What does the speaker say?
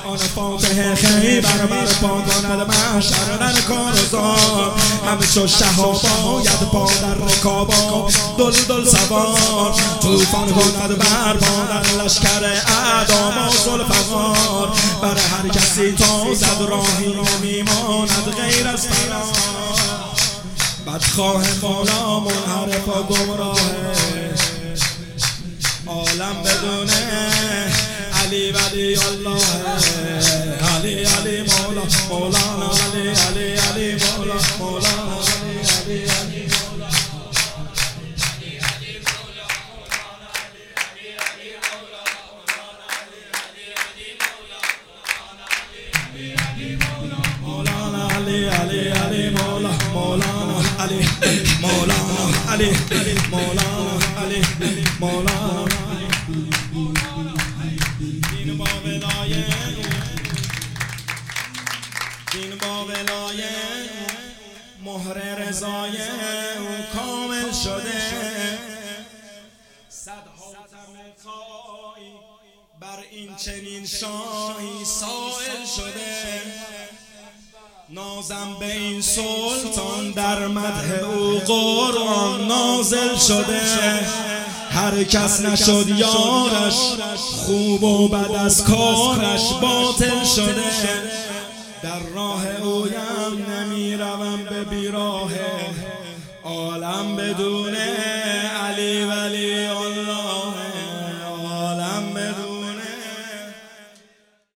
آن فاتح خیبر بر پا کند محشر در کارزار همه چو شهاب آید با در رکابا دل سوار طوفان کند بر بادر لشکر اعدام و ذوالفقار بر هر کسی تازد راهی نمیماند غیر از فرار بدخواه مولا منحرف و گمراهه عالم بدونه علی ولی الله علی علی مولا مولانا علی علی علی مولا مولانا علی علی علی مولانا علی علی علی مولا مولانا علی مولانا علی مولانا علی مولانا دین با ولایت مهر رضای او کامل شده صد حاتم طایی بر این چنین شاهی سائل شده نازم به این سلطان در مدح او قرآن نازل شده هر کس نشد یارش خوب و بد از کارش باطل شده در راه اویم نمی روم به بیراه عالم بدونه